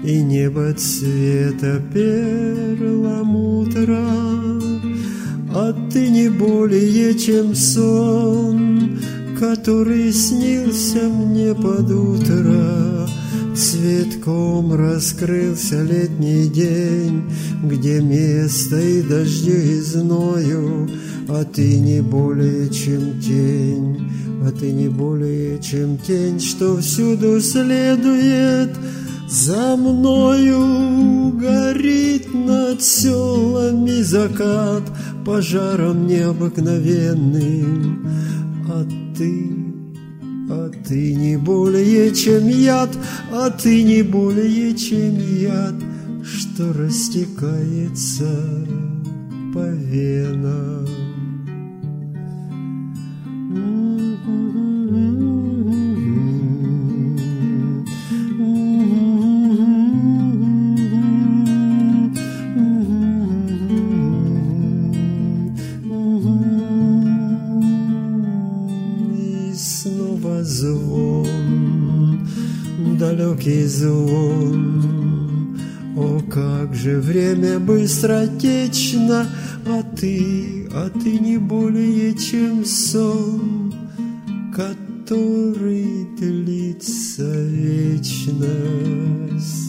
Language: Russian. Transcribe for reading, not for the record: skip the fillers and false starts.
и небо цвета перламутра. А ты не более, чем сон, который снился мне под утро. Цветком раскрылся летний день, где место и дождю, и зною. А ты не более, чем тень, а ты не более, чем тень, что всюду следует за мною. Горит над селами закат пожаром необыкновенным. А ты не более, чем яд, а ты не более, чем яд, что растекается по венам. Звон, далекий звон. О, как же время быстротечно, а ты не более, чем сон, который длится вечность.